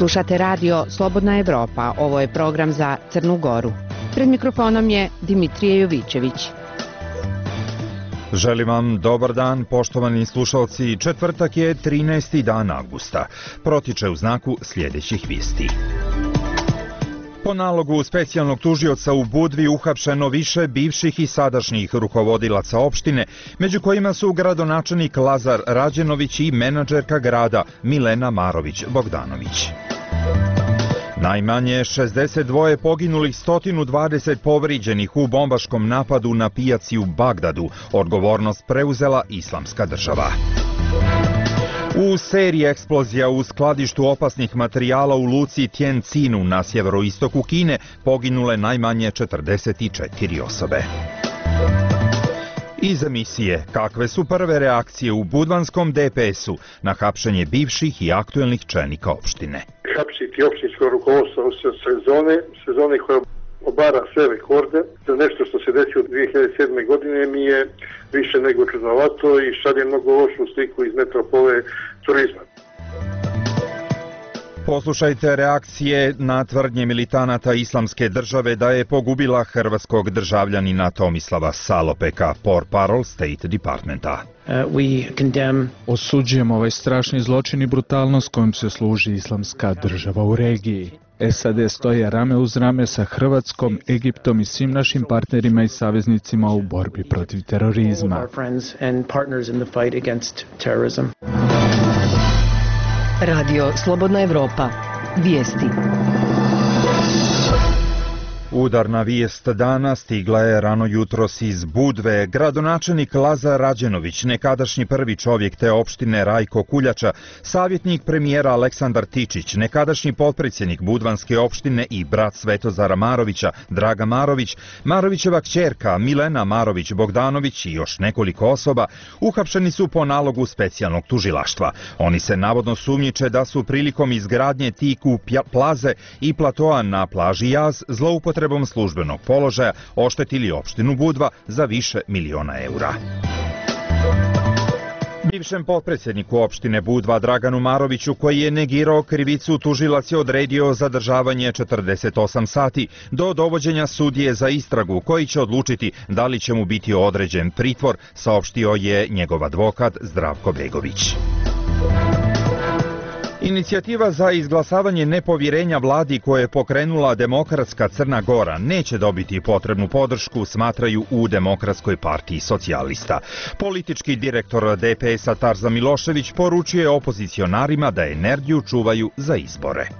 Slušate radio Slobodna Evropa, ovo je program za Crnu Goru. Pred mikrofonom je Dimitrije Jovićević. Želim vam dobar dan, poštovani slušalci. Četvrtak je 13. dan avgusta. Protiče u znaku sljedećih vijesti. Po nalogu specijalnog tužioca u Budvi uhapšeno više bivših i sadašnjih rukovodilaca opštine, među kojima su gradonačelnik Lazar Rađenović i menadžerka grada Milena Marović-Bogdanović. Najmanje 62 poginulih, 120 povrijeđenih u bombaškom napadu na pijaci u Bagdadu. Odgovornost preuzela Islamska država. U seriji eksplozija u skladištu opasnih materijala u luci Tjencinu na sjeveroistoku Kine poginule najmanje 44 osobe. Iz emisije kakve su prve reakcije u budvanskom DPS-u na hapšenje bivših i aktuelnih čelnika opštine. Hapsiti opštinsko rukovodstvo usred sezone koja obara sve rekorde za nešto što se desilo 2007. godine mi je više nego čudnovato i šalje mnogo lošu sliku iz metropole turizma. Poslušajte reakcije na tvrdnje militanata Islamske države da je pogubila hrvatskog državljanina Tomislava Salopeka, portparol State Departmenta. Osuđujemo ovaj strašni zločin i brutalnost kojim se služi Islamska država u regiji. SAD stoje rame uz rame sa Hrvatskom, Egiptom i svim našim partnerima i saveznicima u borbi protiv terorizma. Radio Slobodna Evropa. Vijesti. Udarna vijest dana stigla je rano jutros iz Budve. Gradonačelnik Lazar Rađenović, nekadašnji prvi čovjek te opštine Rajko Kuljača, savjetnik premijera Aleksandar Tičić, nekadašnji potpredsjednik Budvanske opštine i brat Svetozara Marovića, Draga Marović, Marovićeva kćerka Milena Marović-Bogdanović i još nekoliko osoba uhapšeni su po nalogu specijalnog tužilaštva. Oni se navodno sumnjiče da su prilikom izgradnje Tiku plaze i platoa na plaži Jaz zloupotrebom službenog položaja oštetili opštinu Budva za više miliona eura. Bivšem potpredsjedniku opštine Budva Draganu Maroviću, koji je negirao krivicu, tužilac je odredio zadržavanje 48 sati do dovođenja sudije za istragu, koji će odlučiti da li će mu biti određen pritvor, saopštio je njegov advokat Zdravko Begović. Inicijativa za izglasavanje nepovjerenja vladi koje je pokrenula Demokratska Crna Gora neće dobiti potrebnu podršku, smatraju u Demokratskoj partiji socijalista. Politički direktor DPS-a Tarza Milošević poručuje opozicionarima da energiju čuvaju za izbore.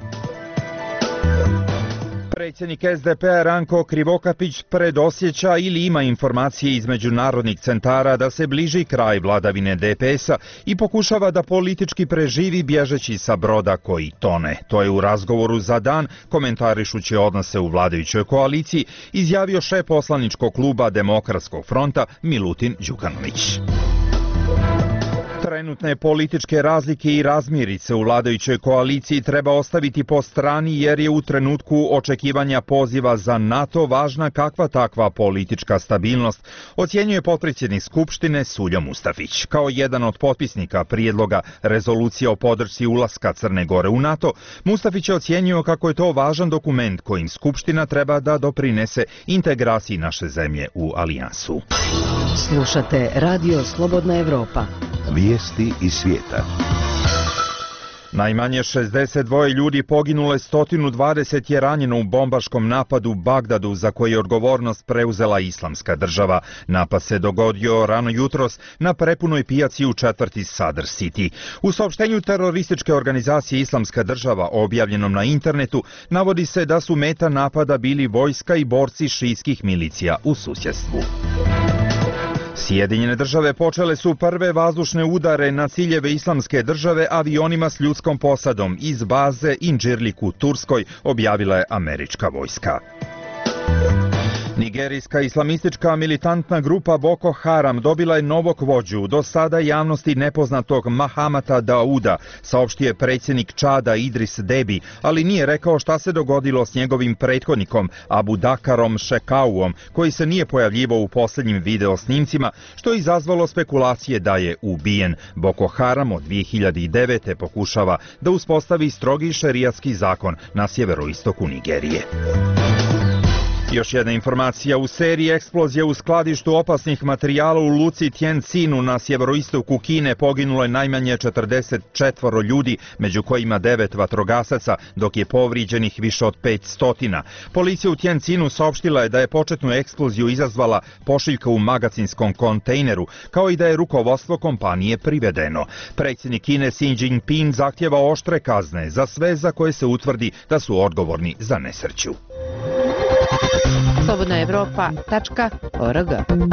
Predsjednik SDP-a Ranko Krivokapić predosjeća ili ima informacije iz međunarodnih centara da se bliži kraj vladavine DPS-a i pokušava da politički preživi bježeći sa broda koji tone. To je u razgovoru za Dan, komentarišući odnose u vladajućoj koaliciji, izjavio šef poslaničkog kluba Demokratskog fronta Milutin Đukanović. Trenutne političke razlike i razmirice u vladajućoj koaliciji treba ostaviti po strani jer je u trenutku očekivanja poziva za NATO važna kakva takva politička stabilnost, ocjenjuje potpredsjednik Skupštine Suljo Mustafić. Kao jedan od potpisnika prijedloga rezolucije o podršci ulaska Crne Gore u NATO, Mustafić je ocjenio kako je to važan dokument kojim Skupština treba da doprinese integraciji naše zemlje u alijansu. Slušate Radio Slobodna Evropa. Vijesti iz svijeta. Najmanje 62 ljudi poginule, 120 je ranjeno u bombaškom napadu u Bagdadu za koji je odgovornost preuzela Islamska država. Napad se dogodio rano jutros na prepunoj pijaci u četvrti Sadr City. U saopštenju terorističke organizacije Islamska država objavljenom na internetu navodi se da su meta napada bili vojska i borci šijskih milicija u susjedstvu. Sjedinjene države počele su prve vazdušne udare na ciljeve Islamske države avionima s ljudskom posadom iz baze Inđirlik u Turskoj, objavila je američka vojska. Nigerijska islamistička militantna grupa Boko Haram dobila je novog vođu, do sada javnosti nepoznatog Mahamata Dauda, saopštio je predsjednik Čada Idris Debi, ali nije rekao šta se dogodilo s njegovim prethodnikom Abu Dakarom Shekauom, koji se nije pojavljivao u posljednjim video snimcima, što je izazvalo spekulacije da je ubijen. Boko Haram od 2009. pokušava da uspostavi strogi šerijatski zakon na sjeveroistoku Nigerije. Još jedna informacija u seriji eksplozije u skladištu opasnih materijala u luci Tjencinu na sjeveroistoku Kine poginulo je najmanje 44 ljudi, među kojima 9 vatrogasaca, dok je povrijeđenih više od 500. Policija u Tjencinu saopštila je da je početnu eksploziju izazvala pošiljka u magacinskom kontejneru, kao i da je rukovodstvo kompanije privedeno. Predsjednik Kine Xi Jinping zahtjeva oštre kazne za sve za koje se utvrdi da su odgovorni za nesreću. slobodnaevropa.org.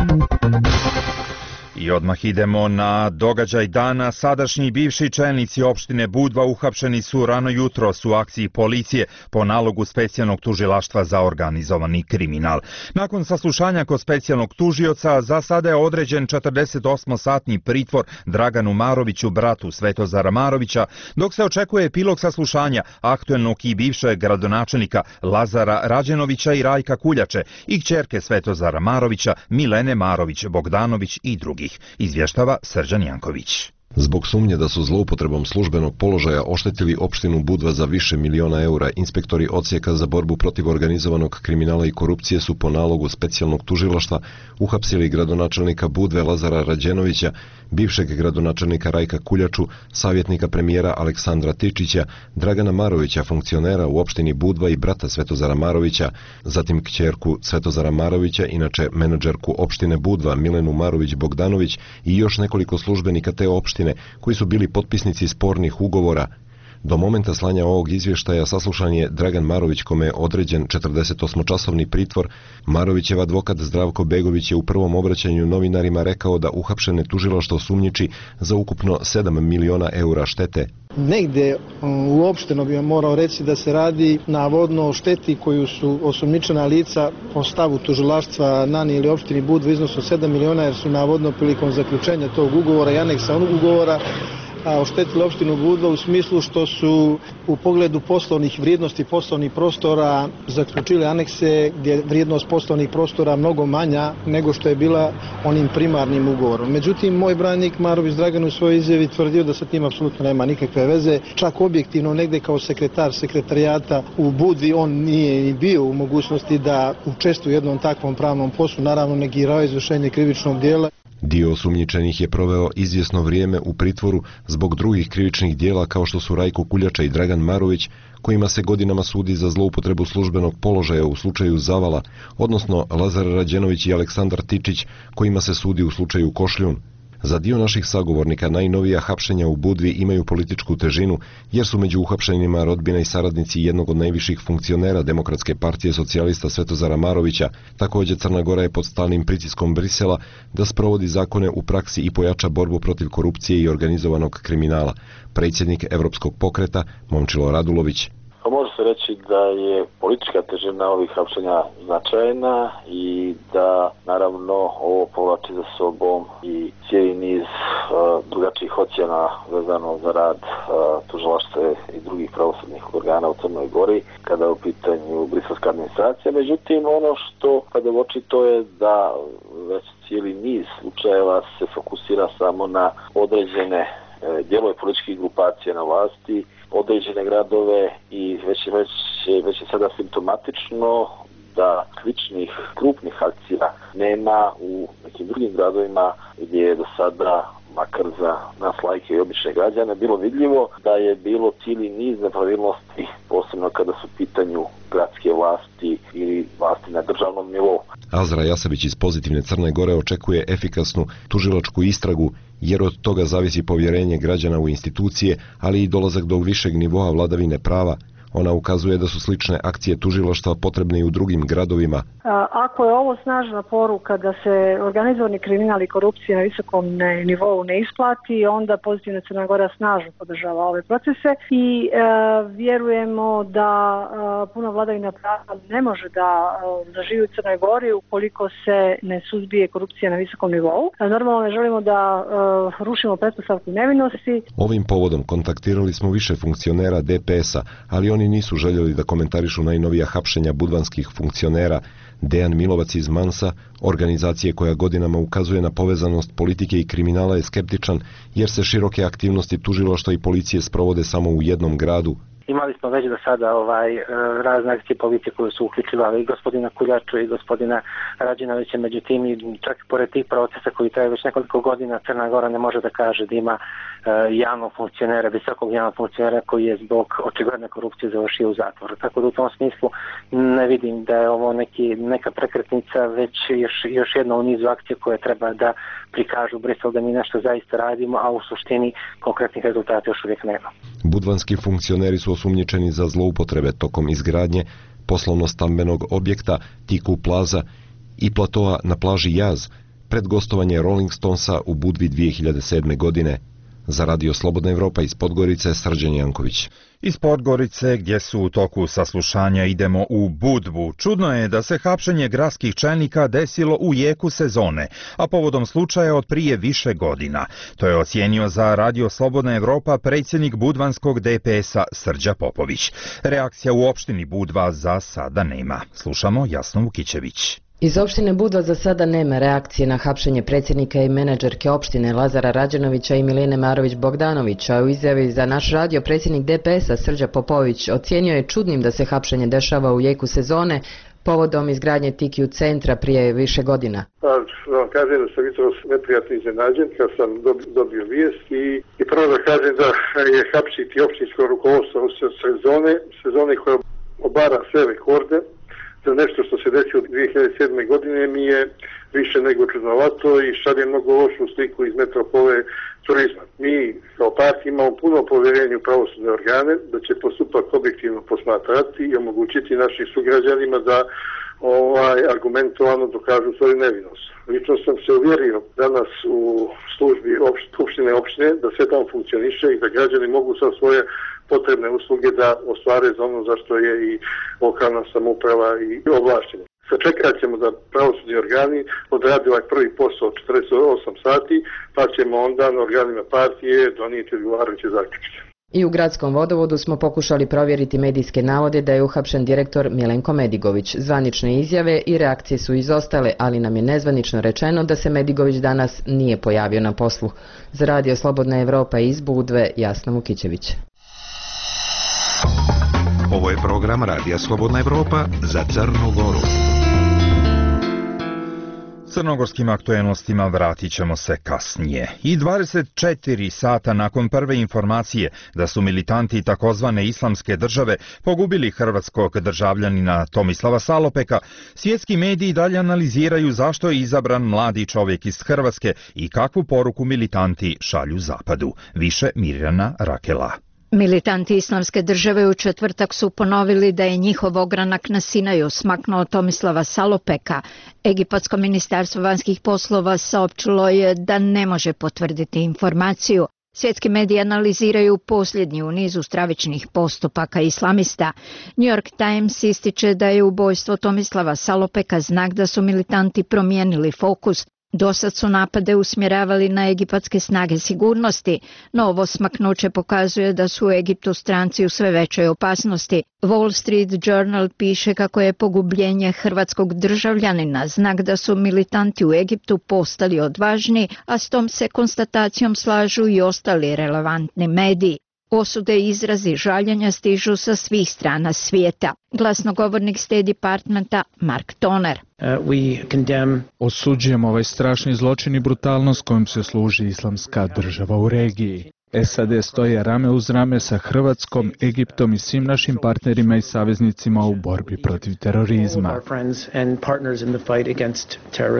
I odmah idemo na događaj dana. Sadašnji i bivši čelnici opštine Budva uhapšeni su rano jutros u akciji policije po nalogu specijalnog tužilaštva za organizovani kriminal. Nakon saslušanja kod specijalnog tužioca, za sada je određen 48-satni pritvor Draganu Maroviću, bratu Svetozara Marovića, dok se očekuje epilog saslušanja aktuelnog i bivšeg gradonačelnika Lazara Rađenovića i Rajka Kuljače i kćerke Svetozara Marovića, Milene Marović Bogdanović i drugi. Izvještava Srđan Janković. Zbog sumnje da su zloupotrebom službenog položaja oštetili opštinu Budva za više miliona eura, inspektori odsjeka za borbu protiv organizovanog kriminala i korupcije su po nalogu specijalnog tužilaštva uhapsili gradonačelnika Budve Lazara Rađenovića, bivšeg gradonačelnika Rajka Kuljaču, savjetnika premijera Aleksandra Tičića, Dragana Marovića, funkcionera u opštini Budva i brata Svetozara Marovića, zatim kćerku Svetozara Marovića, inače menadžerku opštine Budva Milenu Marović Bogdanović i još nekoliko službenika te opštine koji su bili potpisnici spornih ugovora. Do momenta slanja ovog izvještaja saslušan je Dragan Marović, kome je određen 48-časovni pritvor. Marovićev advokat Zdravko Begović je u prvom obraćanju novinarima rekao da uhapšene tužilaštvo sumnjiči za ukupno 7 miliona eura štete. Negde uopšteno bih morao reći da se radi navodno o šteti koju su osumnjičena lica po stavu tužilaštva nanijeli opštini Budva u iznosu 7 miliona, jer su navodno prilikom zaključenja tog ugovora i aneksa onog ugovora oštetili opštinu Budva u smislu što su u pogledu poslovnih vrijednosti poslovnih prostora zaključili anekse gdje je vrijednost poslovnih prostora mnogo manja nego što je bila onim primarnim ugovorom. Međutim, moj branik Marović Dragan u svojoj izjavi tvrdio da sa tim apsolutno nema nikakve veze. Čak objektivno negde kao sekretar sekretarijata u Budvi on nije ni bio u mogućnosti da učestvuje u jednom takvom pravnom poslu, naravno negirao izvršenje krivičnog dijela. Dio osumnjičenih je proveo izvjesno vrijeme u pritvoru zbog drugih krivičnih dijela kao što su Rajko Kuljača i Dragan Marović, kojima se godinama sudi za zloupotrebu službenog položaja u slučaju Zavala, odnosno Lazar Rađenović i Aleksandar Tičić, kojima se sudi u slučaju Košljun. Za dio naših sagovornika najnovija hapšenja u Budvi imaju političku težinu, jer su među uhapšenima rodbina i saradnici jednog od najviših funkcionera Demokratske partije socijalista Svetozara Marovića. Također Crna Gora je pod stalnim pritiskom Brisela da sprovodi zakone u praksi i pojača borbu protiv korupcije i organizovanog kriminala. Predsjednik Evropskog pokreta Momčilo Radulović. Može se reći da je politička težina ovih hapšenja značajna i da naravno ovo povlači za sobom i cijeli niz drugačijih ocjena vezano za rad tužilaštva i drugih pravosudnih organa u Crnoj Gori kada je u pitanju briselska administracija. Međutim, ono što pada u oči to je da već cijeli niz slučajeva se fokusira samo na određene dijelove političkih grupacija na vlasti, određene gradove i već je sada simptomatično da sličnih krupnih akcija nema u nekim drugim gradovima gdje je do sada, makar za nas lajke i obične građane, bilo vidljivo da je bilo cijeli niz nepravilnosti, posebno kada su u pitanju gradske vlasti ili vlasti na državnom nivou. Azra Jasavić iz Pozitivne Crne Gore očekuje efikasnu tužilačku istragu, jer od toga zavisi povjerenje građana u institucije, ali i dolazak do višeg nivoa vladavine prava. Ona ukazuje da su slične akcije tužilaštva potrebne i u drugim gradovima. Ako je ovo snažna poruka da se organizovani kriminal i korupcija na visokom nivou ne isplati, onda Pozitivna Crna Gora snažno podržava ove procese i vjerujemo da puna vladavina prava ne može da zaživi u Crnoj Gori ukoliko se ne suzbije korupcija na visokom nivou. Normalno ne želimo da rušimo pretpostavku nevinosti. Ovim povodom kontaktirali smo više funkcionera DPS-a, ali oni nisu željeli da komentarišu najnovija hapšenja budvanskih funkcionera. Dejan Milovac iz Mansa, organizacije koja godinama ukazuje na povezanost politike i kriminala, je skeptičan jer se široke aktivnosti tužilaštva i policije sprovode samo u jednom gradu. Imali smo već do sada razne akcije policije koje su uključivali i gospodina Kuljaču i gospodina Rađenovića, međutim i čak pored tih procesa koji traju već nekoliko godina, Crna Gora ne može da kaže da ima javnog funkcionera, visokog javnog funkcionera koji je zbog očigledne korupcije završio u zatvoru. Tako da u tom smislu ne vidim da je ovo neka prekretnica, već još jedna u nizu akcije koje treba da prikažu Brisel da mi nešto zaista radimo, a u suštini konkretnih rezultata još uvijek nema. Budvanski funkcioneri su osumnjičeni za zloupotrebe tokom izgradnje poslovno-stambenog objekta Tiku Plaza i platoa na plaži Jaz pred gostovanje Rolling Stonesa u Budvi 2007. godine. Za Radio Slobodna Evropa iz Podgorice, Srđan Janković. Iz Podgorice, gdje su u toku saslušanja, idemo u Budvu. Čudno je da se hapšenje gradskih čelnika desilo u jeku sezone, a povodom slučaja od prije više godina. To je ocijenio za Radio Slobodna Evropa predsjednik budvanskog DPS-a Srđa Popović. Reakcija u opštini Budva za sada nema. Slušamo Jasnu Vukićević. Iz opštine Budva za sada nema reakcije na hapšenje predsjednika i menadžerke opštine Lazara Rađenovića i Miline Marović-Bogdanovića. U izjavi za naš radio predsjednik DPS-a Srđa Popović ocijenio je čudnim da se hapšenje dešava u jeku sezone povodom izgradnje Tikiju centra prije više godina. Vam kažem da sam jutros neprijatno iznenađen kad sam dobio vijest i prvo da kažem da je hapsiti opštinsko rukovodstvo u sezone koja obara sve rekorde. Za nešto što se desilo 2007. godine mi je više nego čudnovato i šalje mnogo lošu sliku iz metropole turizma. Mi kao partija imamo puno povjerenje u pravosudne organe da će postupak objektivno posmatrati i omogućiti našim sugrađanima da argumentovano dokažu svoju nevinost. Lično sam se uvjerio danas u službi skupštine opštine da sve tamo funkcioniše i da građani mogu sa svoje potrebne usluge da ostvare za ono za što je i lokalna samouprava i ovlašćena. Sačekat ćemo da pravosudni organi odrade ovaj prvi posao 48 sati, pa ćemo onda na organima partije donijeti odgovarajuće zaključke. I u gradskom vodovodu smo pokušali provjeriti medijske navode da je uhapšen direktor Milenko Medigović. Zvanične izjave i reakcije su izostale, ali nam je nezvanično rečeno da se Medigović danas nije pojavio na poslu. Za Radio Slobodna Evropa iz Budve, Jasna Vukićević. Ovo je program Radija Slobodna Evropa za Crnu Goru. Crnogorskim aktuelnostima vratit ćemo se kasnije. I 24 sata nakon prve informacije da su militanti takozvane islamske države pogubili hrvatskog državljanina Tomislava Salopeka, svjetski mediji dalje analiziraju zašto je izabran mladi čovjek iz Hrvatske i kakvu poruku militanti šalju zapadu. Više Mirjana Rakela. Militanti islamske države u četvrtak su ponovili da je njihov ogranak na Sinaju smaknuo Tomislava Salopeka. Egipatsko ministarstvo vanjskih poslova saopćilo je da ne može potvrditi informaciju. Svjetski mediji analiziraju posljednji u nizu stravičnih postupaka islamista. New York Times ističe da je ubojstvo Tomislava Salopeka znak da su militanti promijenili fokus. Dosad su napade usmjeravali na egipatske snage sigurnosti, no ovo smaknuće pokazuje da su u Egiptu stranci u sve većoj opasnosti. Wall Street Journal piše kako je pogubljenje hrvatskog državljanina znak da su militanti u Egiptu postali odvažni, a s tom se konstatacijom slažu i ostali relevantni mediji. Osude i izrazi žaljenja stižu sa svih strana svijeta. Glasnogovornik State Departmenta Mark Toner. Osuđujemo ovaj strašni zločin i brutalnost kojom se služi islamska država u regiji. SAD stoje rame uz rame sa Hrvatskom, Egiptom i svim našim partnerima i saveznicima u borbi protiv terorizma.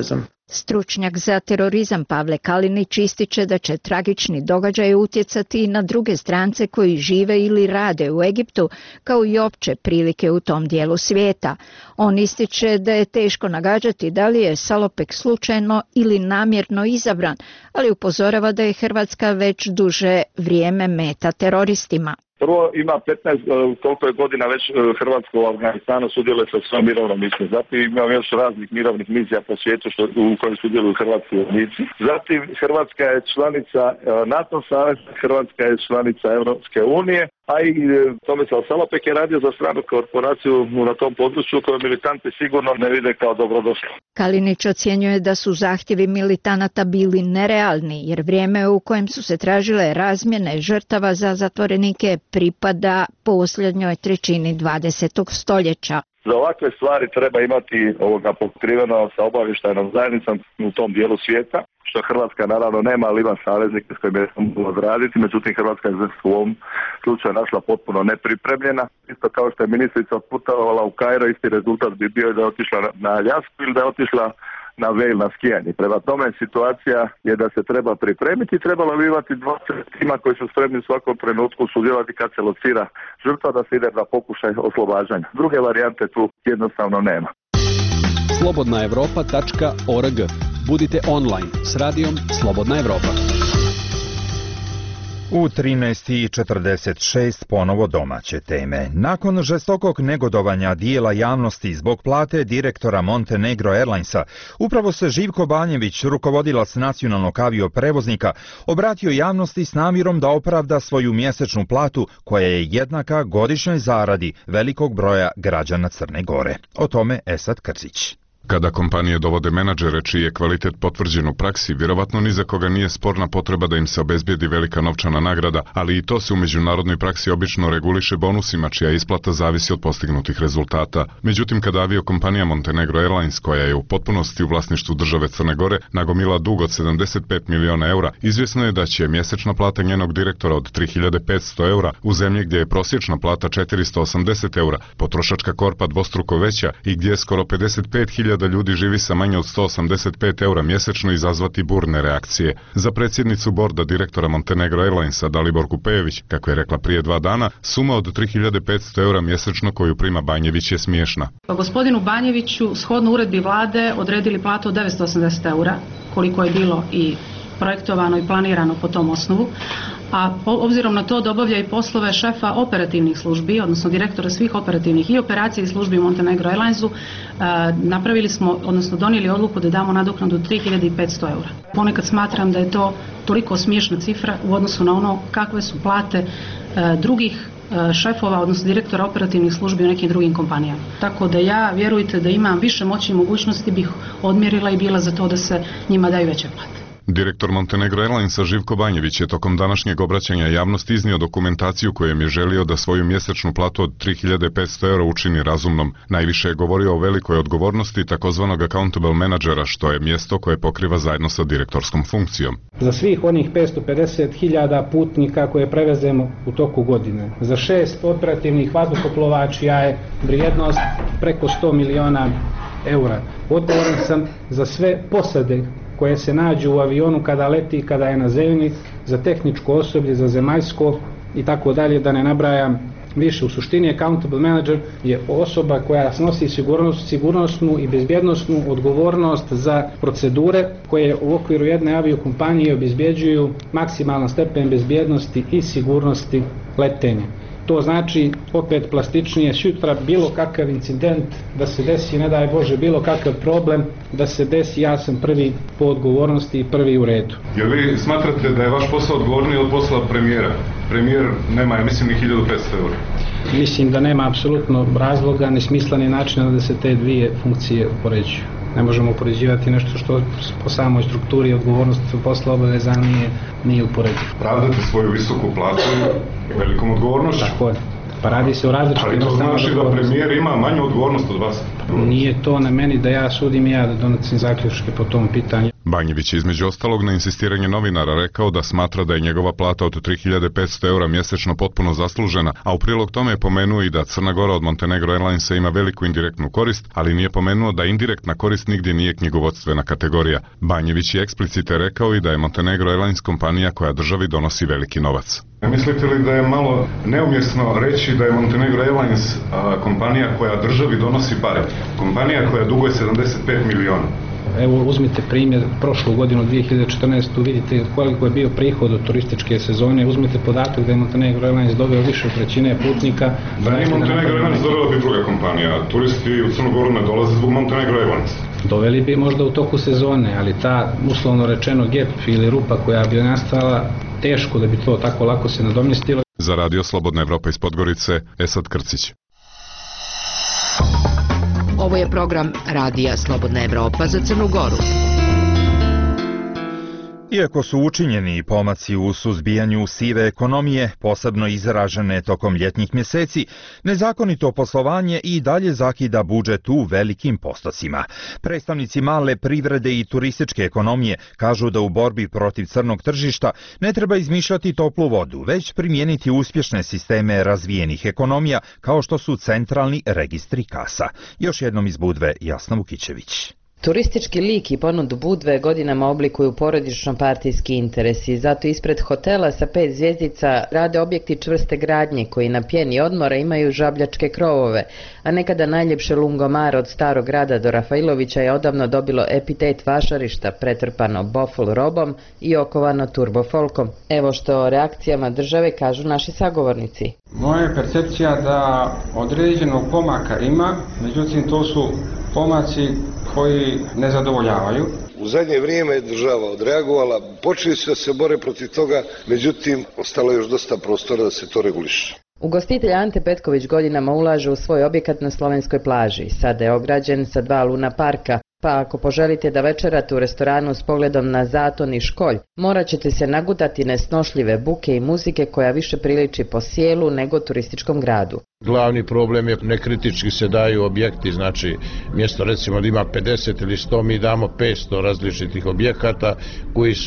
Stručnjak za terorizam Pavle Kalinić ističe da će tragični događaj utjecati i na druge strance koji žive ili rade u Egiptu, kao i opće prilike u tom dijelu svijeta. On ističe da je teško nagađati da li je Salopek slučajno ili namjerno izabran, ali upozorava da je Hrvatska već duže vrijeme meta teroristima. Prvo ima 15, koliko je godina već Hrvatsko u Afganistanu sudjeluje sa svojom mirovnom misijom. Zatim ima još raznih mirovnih misija po svijetu u kojoj sudjeluju hrvatski vojnici. Zatim Hrvatska je članica NATO saveza, Hrvatska je članica Europske unije, a i Tomislav Salopek je radio za stranu korporaciju na tom području koju militanti sigurno ne vide kao dobrodošlo. Kalinić ocjenjuje da su zahtjevi militanata bili nerealni, jer vrijeme u kojem su se tražile razmjene žrtava za zatvorenike pripada posljednjoj trećini 20. stoljeća. Za ovakve stvari treba imati pokriveno sa obavještajnom zajednicom u tom dijelu svijeta, što Hrvatska naravno nema, ali ima saveznike s kojima je moglo odraditi, međutim Hrvatska je u ovom slučaju našla potpuno nepripremljena. Isto kao što je ministrica putovala u Kairo, isti rezultat bi bio da je otišla na Aljasku ili da je otišla na Vail na skijanje. Prema tome situacija je da se treba pripremiti, trebalo bi imati 20 tima koji su spremni u svakom trenutku sudjelovati kad se locira žrtva da se ide na pokušaj oslobađanja. Druge varijante tu jednostavno nema. slobodnaevropa.org. Budite online s radijom Slobodna Evropa. U 13:46 ponovo domaće teme. Nakon žestokog negodovanja dijela javnosti zbog plate direktora Montenegro Airlinesa, upravo se Živko Banjević, rukovodilac nacionalnog avioprevoznika, obratio javnosti s namjerom da opravda svoju mjesečnu platu koja je jednaka godišnjoj zaradi velikog broja građana Crne Gore. O tome Esad Krzić. Kada kompanije dovode menadžere čiji je kvalitet potvrđen u praksi, vjerovatno ni za koga nije sporna potreba da im se obezbijedi velika novčana nagrada, ali i to se u međunarodnoj praksi obično reguliše bonusima čija isplata zavisi od postignutih rezultata. Međutim, kada aviokompanija Montenegro Airlines, koja je u potpunosti u vlasništvu države Crne Gore, nagomila dug od 75 miliona eura, izvjesno je da će mjesečna plata njenog direktora od 3500 eura u zemlji gdje je prosječna plata 480 eura, potrošačka korpa dvostruko veća i gdje je skoro 55.000 ljudi živi sa manje od 185 eura mjesečno izazvati burne reakcije. Za predsjednicu borda direktora Montenegro Airlinesa Daliborku Pejević, kako je rekla prije 2 dana, suma od 3500 eura mjesečno koju prima Banjević je smiješna. Gospodinu Banjeviću shodno uredbi vlade odredili platu od 980 eura, koliko je bilo i projektovano i planirano po tom osnovu, a obzirom na to da obavlja i poslove šefa operativnih službi, odnosno direktora svih operativnih i operacija i službi u Montenegro Airlinesu, napravili smo, odnosno donijeli odluku da damo nadoknadu 3500 eura. Ponekad smatram da je to toliko smiješna cifra u odnosu na ono kakve su plate drugih šefova, odnosno direktora operativnih službi u nekim drugim kompanijama. Tako da ja, vjerujte da imam više moći i mogućnosti, bih odmjerila i bila za to da se njima daju veće plate. Direktor Montenegro Airlinesa Živko Banjević je tokom današnjeg obraćanja javnosti iznio dokumentaciju kojom je želio da svoju mjesečnu platu od 3500 eura učini razumnom. Najviše je govorio o velikoj odgovornosti takozvanog accountable menadžera, što je mjesto koje pokriva zajedno sa direktorskom funkcijom. Za svih onih 550.000 putnika koje prevezemo u toku godine, za 6 operativnih vazduhoplovačija je vrijednost preko 100 miliona eura. Odgovoran sam za sve posade koje se nađu u avionu kada leti, kada je na zemlji, za tehničko osoblje, za zemaljsko i tako dalje, da ne nabrajam više. U suštini accountable manager je osoba koja snosi sigurnosnu i bezbjednosnu odgovornost za procedure koje u okviru jedne aviokompanije obezbjeđuju maksimalan stepen bezbjednosti i sigurnosti letenja. To znači, opet plastičnije, sutra bilo kakav incident da se desi, ne daj Bože, bilo kakav problem da se desi, ja sam prvi po odgovornosti i prvi u redu. Jel vi smatrate da je vaš posao odgovorniji od posla premijera? Premijer nema, ja mislim, ni 1500 eura. Mislim da nema apsolutno razloga, ni smisla, ni načina da se te dvije funkcije upoređuju. Ne možemo upoređivati nešto što po samoj strukturi odgovornosti posla obaveza nije uporedivo. Pravdate svoju visoku platu velikom odgovornošću. Pa radi se o različitim... Ali to znači da premijer ima manju odgovornost od vas? Nije to na meni da ja sudim i ja da donosim zaključke po tom pitanju. Banjević je između ostalog na insistiranje novinara rekao da smatra da je njegova plata od 3500 eura mjesečno potpuno zaslužena, a u prilog tome je pomenuo i da Crna Gora od Montenegro Airlinesa ima veliku indirektnu korist, ali nije pomenuo da indirektna korist nigdje nije knjigovodstvena kategorija. Banjević je eksplicite rekao i da je Montenegro Airlines kompanija koja državi donosi veliki novac. Mislite li da je malo neumjesno reći da je Montenegro Airlines kompanija koja državi donosi pare? Kompanija koja duguje 75 miliona. Evo uzmite primjer prošlu godinu 2014. vidite koliko je bio prihod od turističke sezone, uzmite podatak da je Montenegro Airlines doveo više od trećine putnika. Da nije Montenegro Airlines dovela bi druga kompanija, turisti u Crnu Goru ne dolaze zbog Montenegro Airlines. Doveli bi možda u toku sezone, ali ta uslovno rečeno gap ili rupa koja bi nastala, teško da bi to tako lako se nadomjestilo. Za Radio Slobodna Evropa iz Podgorice, Esad Krcić. Ovo je program Radija Slobodna Evropa za Crnu Goru. Iako su učinjeni pomaci u suzbijanju sive ekonomije, posebno izražene tokom ljetnih mjeseci, nezakonito poslovanje i dalje zakida budžet u velikim postocima. Predstavnici male privrede i turističke ekonomije kažu da u borbi protiv crnog tržišta ne treba izmišljati toplu vodu, već primijeniti uspješne sisteme razvijenih ekonomija kao što su centralni registri kasa. Još jednom iz Budve, Jasna Vukićević. Turistički lik i ponudu Budve godinama oblikuju porodično-partijski interesi, zato ispred hotela sa 5 zvjezdica rade objekti čvrste gradnje koji na pjeni odmora imaju žabljačke krovove, a nekada najljepše lungomare od Starog grada do Rafailovića je odavno dobilo epitet vašarišta pretrpano bofl robom i okovano turbofolkom. Evo što o reakcijama države kažu naši sagovornici. Moja je percepcija da određenog pomaka ima, međutim to su pomaci koji ne zadovoljavaju. U zadnje vrijeme je država odreagovala, počeli su da se bore protiv toga, međutim ostalo je još dosta prostora da se to reguliše. Ugostitelj Ante Petković godinama ulaže u svoj objekat na slovenskoj plaži. Sada je ograđen sa 2 luna parka, pa ako poželite da večerate u restoranu s pogledom na Zaton i Školj, morat ćete se nagutati nesnošljive buke i muzike koja više priliči po sjelu nego turističkom gradu. Glavni problem je nekritički se daju objekti, znači mjesto recimo da ima 50 ili 100, mi damo 500 različitih objekata koji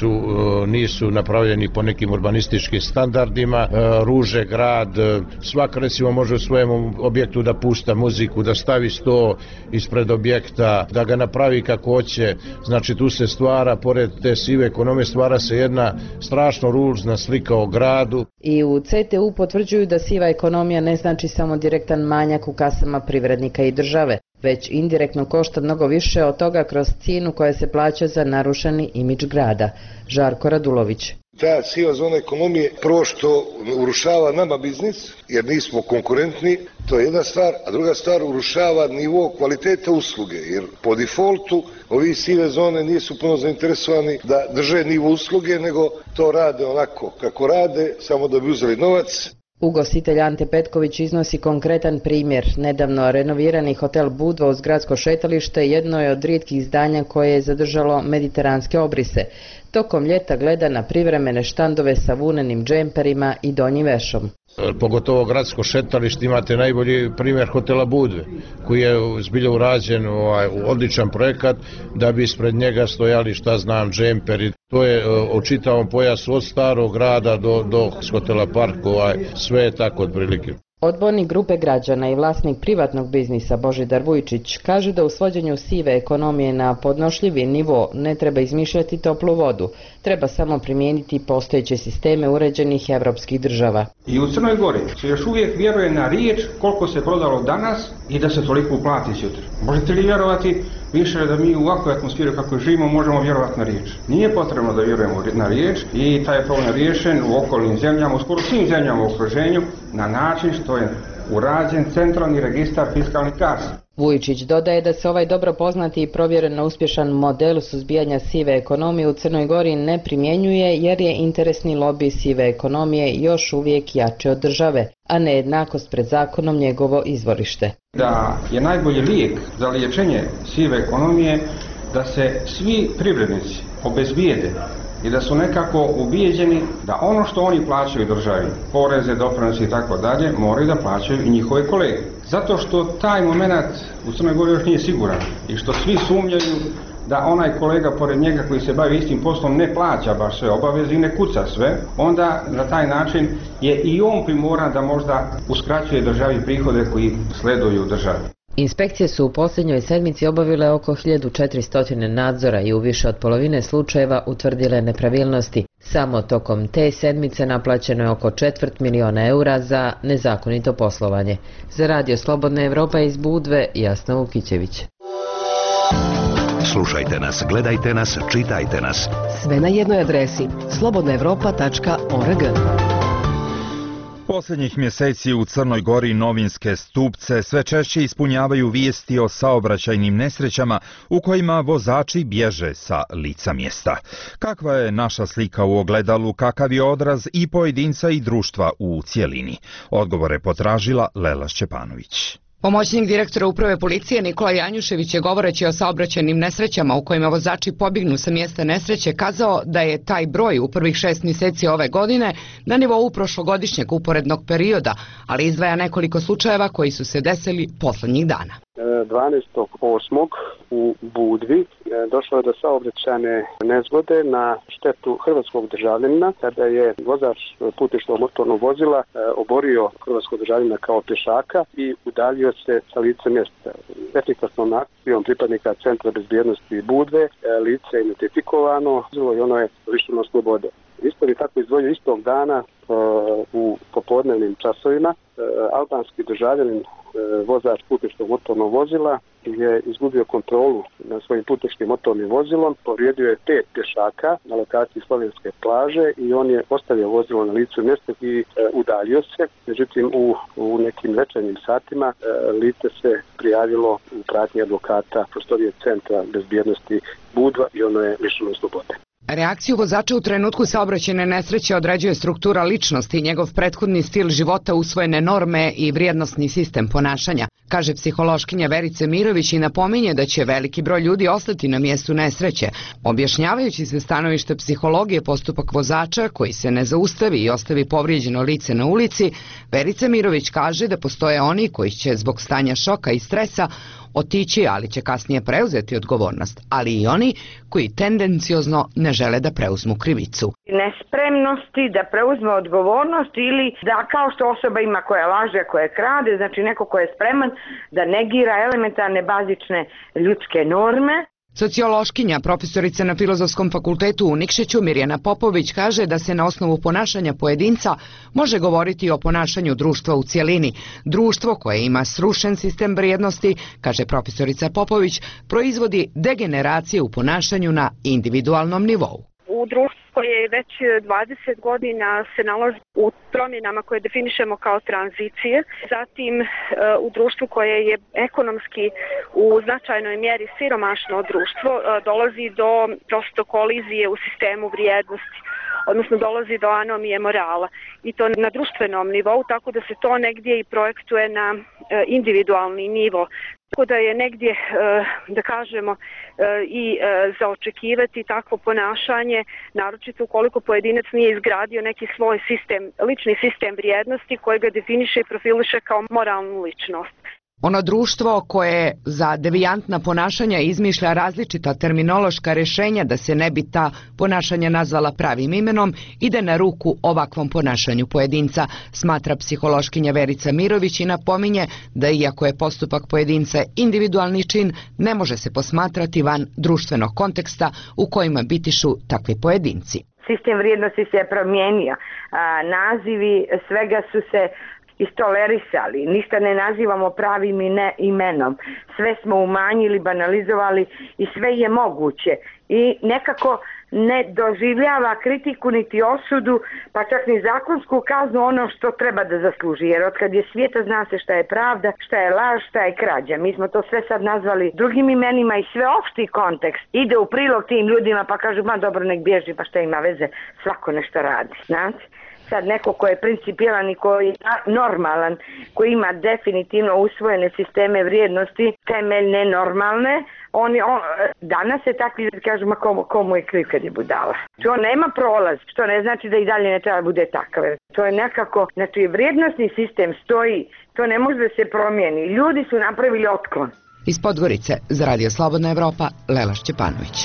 nisu napravljeni po nekim urbanističkim standardima, ruže grad, svak recimo može u svojem objektu da pušta muziku, da stavi sto ispred objekta, da ga napravi kako hoće, znači tu se stvara, pored te sive ekonomije, stvara se jedna strašno ružna slika o gradu. I u CTU potvrđuju da siva ekonomija ne znači samo direktan manjak u kasama privrednika i države, već indirektno košta mnogo više od toga kroz cijenu koja se plaća za narušeni imidž grada. Žarko Radulović. Ta siva zona ekonomije prvo što urušava nama biznis, jer nismo konkurentni, to je jedna stvar, a druga stvar urušava nivo kvaliteta usluge, jer po defaultu ovi sive zone nisu puno zainteresovani da drže nivo usluge, nego to rade onako kako rade, samo da bi uzeli novac. Ugostitelj Ante Petković iznosi konkretan primjer. Nedavno renovirani hotel Budva uz gradsko šetalište jedno je od rijetkih zdanja koje je zadržalo mediteranske obrise. Tokom ljeta gleda na privremene štandove sa vunenim džemperima i donjim vešom. Pogotovo gradsko šetalište, imate najbolji primjer hotela Budve, koji je zbilja urađen odličan projekat da bi ispred njega stojali džemperi. To je u čitavom pojasu od Starog grada do hotela Park, sve je tako otprilike. Odbornik grupe građana i vlasnik privatnog biznisa Božidar Vujčić kaže da u svođenju sive ekonomije na podnošljivi nivo ne treba izmišljati toplu vodu, treba samo primijeniti postojeće sisteme uređenih evropskih država. I u Crnoj Gori se još uvijek vjeruje na riječ koliko se prodalo danas i da se toliko uplati sutra. Možete li vjerovati više da mi u ovakvoj atmosferi kako živimo možemo vjerovati na riječ? Nije potrebno da vjerujemo na riječ i taj je problem riješen u okolnim zemljama, u skoro svim zemljama u okruženju, na način što je urađen centralni registar fiskalnih kasa. Vujčić dodaje da se ovaj dobro poznati i provjereno uspješan model suzbijanja sive ekonomije u Crnoj Gori ne primjenjuje jer je interesni lobij sive ekonomije još uvijek jači od države, a nejednakost pred zakonom njegovo izvorište. Da je najbolji lijek za liječenje sive ekonomije da se svi privrednici obezbijede i da su nekako ubijeđeni da ono što oni plaćaju državi, poreze, doprinose i tako dalje, moraju da plaćaju i njihove kolege. Zato što taj moment u Crnoj Gori još nije siguran i što svi sumnjaju da onaj kolega pored njega koji se bavi istim poslom ne plaća baš sve obaveze i ne kuca sve, onda na taj način je i on primoran da možda uskraćuje državi prihode koji sleduju državi. Inspekcije su u posljednjoj sedmici obavile oko 1400 nadzora i u više od polovine slučajeva utvrdile nepravilnosti. Samo tokom te sedmice naplaćeno je oko 250 000 eura za nezakonito poslovanje. Za Radio Slobodna Evropa iz Budve, Jasna Vukićević. Slušajte nas, gledajte nas, čitajte nas. Sve na jednoj adresi slobodnaevropa.org. Posljednjih mjeseci u Crnoj Gori novinske stupce sve češće ispunjavaju vijesti o saobraćajnim nesrećama u kojima vozači bježe sa lica mjesta. Kakva je naša slika u ogledalu, kakav je odraz i pojedinca i društva u cjelini? Odgovore potražila Lela Šćepanović. Pomoćnik direktora uprave policije Nikola Janjušević je govoreći o saobraćajnim nesrećama u kojima vozači pobjegnu sa mjesta nesreće kazao da je taj broj u prvih 6 mjeseci ove godine na nivou prošlogodišnjeg uporednog perioda, ali izdvaja nekoliko slučajeva koji su se desili posljednjih dana. 12.8. u Budvi došlo je do saobraćajne nezgode na štetu hrvatskog državljanina kada je vozač putničkog motornog vozila oborio hrvatskog državljanina kao pješaka i udaljio se sa lice mjesta. Efikasnom akcijom pripadnika Centra bezbjednosti Budve lice je identifikovano i ono je lišeno slobode. Isto je tako izdvojio istog dana u popodnevnim časovima albanski državljanin vozač putničkog motornog vozila je izgubio kontrolu nad svojim putničkim motornim vozilom, povrijedio je 5 pješaka na lokaciji Slovenske plaže i on je ostavio vozilo na licu mjesta i udaljio se. Međutim, u nekim večernjim satima lice se prijavilo u pratnji advokata prostorije Centra bezbjednosti Budva i ono je lišeno slobode. Reakciju vozača u trenutku saobraćajne nesreće određuje struktura ličnosti, njegov prethodni stil života, usvojene norme i vrijednosni sistem ponašanja, kaže psihološkinja Verica Mirović i napominje da će veliki broj ljudi ostati na mjestu nesreće. Objašnjavajući se stanovište psihologije postupak vozača koji se ne zaustavi i ostavi povrijeđeno lice na ulici, Verica Mirović kaže da postoje oni koji će zbog stanja šoka i stresa otići, ali će kasnije preuzeti odgovornost, ali i oni koji tendenciozno ne žele da preuzmu krivicu. Nespremnosti da preuzme odgovornost ili da kao što osoba ima koja laže, koja krade, znači neko ko je spreman da negira elementarne bazične ljudske norme. Sociološkinja, profesorica na Filozofskom fakultetu u Nikšiću Mirjana Popović kaže da se na osnovu ponašanja pojedinca može govoriti o ponašanju društva u cjelini. Društvo koje ima srušen sistem vrijednosti, kaže profesorica Popović, proizvodi degeneracije u ponašanju na individualnom nivou. U društvu koje već 20 godina se nalazi u promjenama koje definišemo kao tranzicije, zatim u društvu koje je ekonomski u značajnoj mjeri siromašno društvo, dolazi do prosto kolizije u sistemu vrijednosti, odnosno dolazi do anomije morala i to na društvenom nivou, tako da se to negdje i projektuje na individualni nivo. Tako da je negdje, da kažemo, i za očekivati takvo ponašanje, naročito ukoliko pojedinac nije izgradio neki svoj sistem, lični sistem vrijednosti koji ga definiše i profiliše kao moralnu ličnost. Ono društvo koje za devijantna ponašanja izmišlja različita terminološka rješenja da se ne bi ta ponašanja nazvala pravim imenom, ide na ruku ovakvom ponašanju pojedinca, smatra psihološkinja Verica Mirović i napominje da iako je postupak pojedinca individualni čin, ne može se posmatrati van društvenog konteksta u kojima bitišu takvi pojedinci. Sistem vrijednosti se je promijenio, nazivi svega su se istolerisali, ništa ne nazivamo pravim imenom, sve smo umanjili, banalizovali i sve je moguće i nekako ne doživljava kritiku niti osudu, pa čak ni zakonsku kaznu ono što treba da zasluži, jer otkad je svijeta zna se šta je pravda, šta je laž, šta je krađa. Mi smo to sve sad nazvali drugim imenima i sve opšti kontekst ide u prilog tim ljudima pa kažu ma dobro nek bježi pa šta ima veze, svako nešto radi, znate. sad neko ko je principijelan i koji je normalan, koji ima definitivno usvojene sisteme vrijednosti, temeljne, normalne, danas se takvi ljudi kažu, ma komu je kriv kad je budala. To nema prolaz, što ne znači da i dalje ne treba bude takav. To je nekako, znači vrijednostni sistem stoji, to ne može da se promijeni. Ljudi su napravili otklon. Iz Podgorice, za Radio Slobodna Evropa, Lela Šćepanović.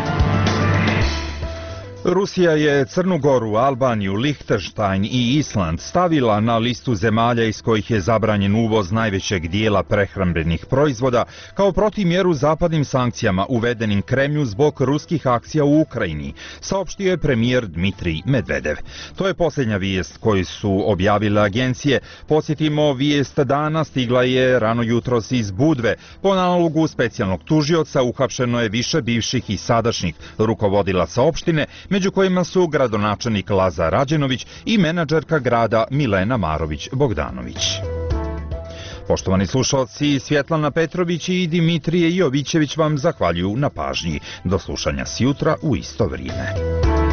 Rusija je Crnu Goru, Albaniju, Lihtenštajn i Island stavila na listu zemalja iz kojih je zabranjen uvoz najvećeg dijela prehrambenih proizvoda kao protimjeru zapadnim sankcijama uvedenim Kremlju zbog ruskih akcija u Ukrajini, saopštio je premijer Dmitrij Medvedev. To je posljednja vijest koju su objavile agencije. Podsjetimo, vijest dana stigla je rano jutros iz Budve. Po nalogu specijalnog tužioca uhapšeno je više bivših i sadašnjih rukovodilaca opštine, među kojima su gradonačelnik Lazar Rađenović i menadžerka grada Milena Marović-Bogdanović. Poštovani slušalci, Svjetlana Petrović i Dimitrije Jovićević vam zahvaljuju na pažnji. Do slušanja sjutra u isto vrijeme.